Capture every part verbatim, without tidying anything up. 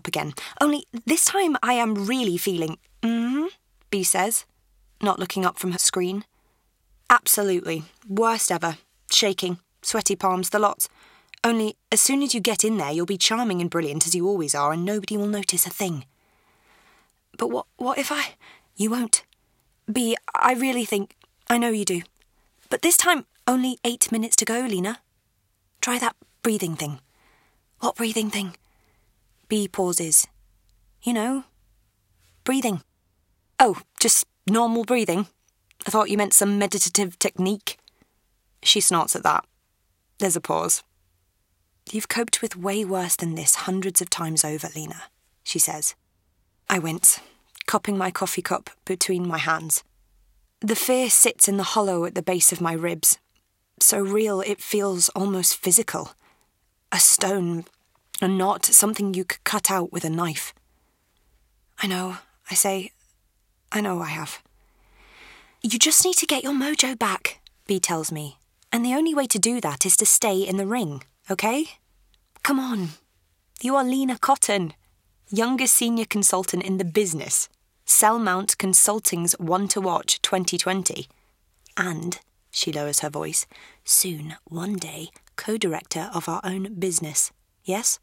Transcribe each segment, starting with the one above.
again. Only this time I am really feeling... Mm-hmm, Bea says, not looking up from her screen. Absolutely. Worst ever. Shaking. Sweaty palms, the lot. Only, as soon as you get in there, you'll be charming and brilliant as you always are, and nobody will notice a thing. But what what if I... You won't. Bea, I really think... I know you do. But this time, only eight minutes to go, Lena. Try that breathing thing. What breathing thing? Bea pauses. You know, breathing. Oh, just normal breathing? I thought you meant some meditative technique. She snorts at that. There's a pause. You've coped with way worse than this hundreds of times over, Lena, she says. I wince, cupping my coffee cup between my hands. The fear sits in the hollow at the base of my ribs. So real it feels almost physical. A stone, a knot, something you could cut out with a knife. I know, I say. I know I have. You just need to get your mojo back, Bea tells me. And the only way to do that is to stay in the ring, okay? Come on. You are Lena Cotton, youngest senior consultant in the business. Cellmount Consulting's One to Watch twenty twenty. And, she lowers her voice, soon, one day, co-director of our own business. Yes?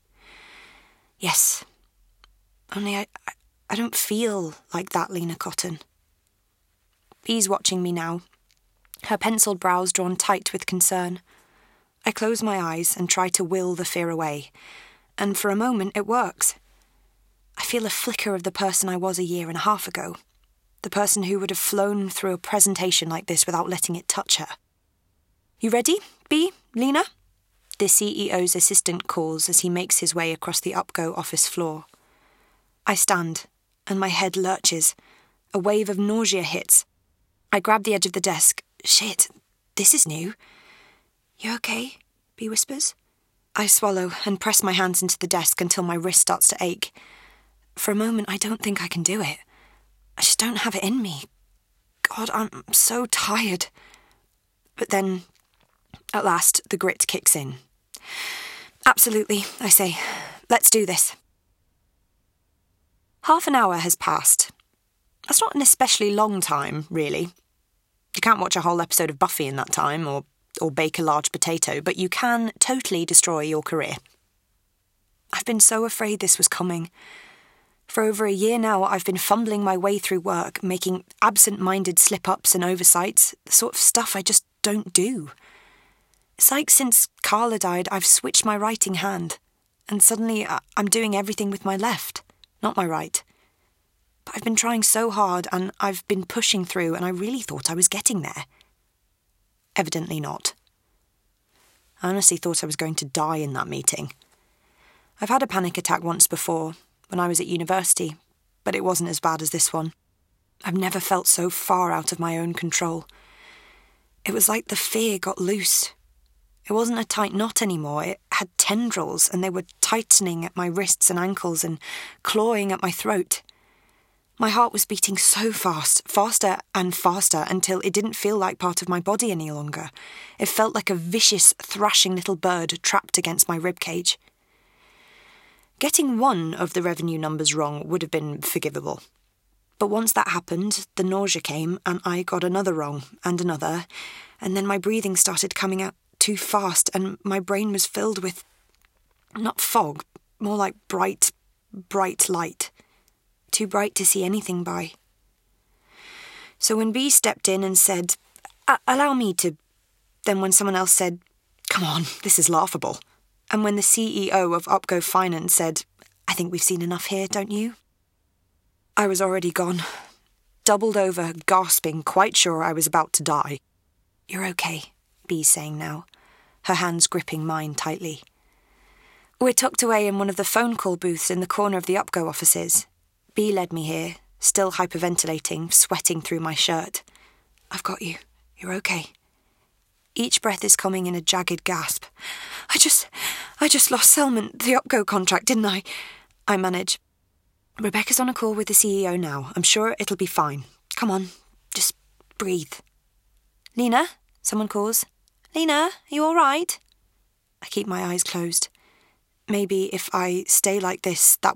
Yes. Only I, I, I don't feel like that, Lena Cotton. Bea's watching me now, her penciled brows drawn tight with concern. I close my eyes and try to will the fear away, and for a moment it works. I feel a flicker of the person I was a year and a half ago, the person who would have flown through a presentation like this without letting it touch her. You ready, Bea, Lena? The C E O's assistant calls as he makes his way across the Upgo office floor. I stand, and my head lurches. A wave of nausea hits. I grab the edge of the desk. Shit, this is new. You okay? Bea whispers. I swallow and press my hands into the desk until my wrist starts to ache. For a moment, I don't think I can do it. I just don't have it in me. God, I'm so tired. But then, at last, the grit kicks in. Absolutely, I say. Let's do this. Half an hour has passed. That's not an especially long time, really. You can't watch a whole episode of Buffy in that time, or, or bake a large potato, but you can totally destroy your career. I've been so afraid this was coming. For over a year now, I've been fumbling my way through work, making absent-minded slip-ups and oversights, the sort of stuff I just don't do. It's like since Carla died, I've switched my writing hand, and suddenly I'm doing everything with my left, not my right. But I've been trying so hard, and I've been pushing through, and I really thought I was getting there. Evidently not. I honestly thought I was going to die in that meeting. I've had a panic attack once before, when I was at university, but it wasn't as bad as this one. I've never felt so far out of my own control. It was like the fear got loose. It wasn't a tight knot anymore. It had tendrils, and they were tightening at my wrists and ankles and clawing at my throat. My heart was beating so fast, faster and faster, until it didn't feel like part of my body any longer. It felt like a vicious, thrashing little bird trapped against my ribcage. Getting one of the revenue numbers wrong would have been forgivable. But once that happened, the nausea came, and I got another wrong, and another, and then my breathing started coming out too fast, and my brain was filled with, not fog, more like bright, bright light. Too bright to see anything by. So when Bea stepped in and said, allow me to, then when someone else said, come on, this is laughable, and when the C E O of Upgo Finance said, I think we've seen enough here, don't you? I was already gone, doubled over, gasping, quite sure I was about to die. You're okay, Bea's saying now, her hands gripping mine tightly. We're tucked away in one of the phone call booths in the corner of the Upgo offices. Bea led me here, still hyperventilating, sweating through my shirt. I've got you. You're okay. Each breath is coming in a jagged gasp. I just... I just lost Cellmount, the Upgo contract, didn't I? I manage. Rebecca's on a call with the C E O now. I'm sure it'll be fine. Come on, just breathe. Lena? Someone calls. Lena, are you all right? I keep my eyes closed. Maybe if I stay like this, that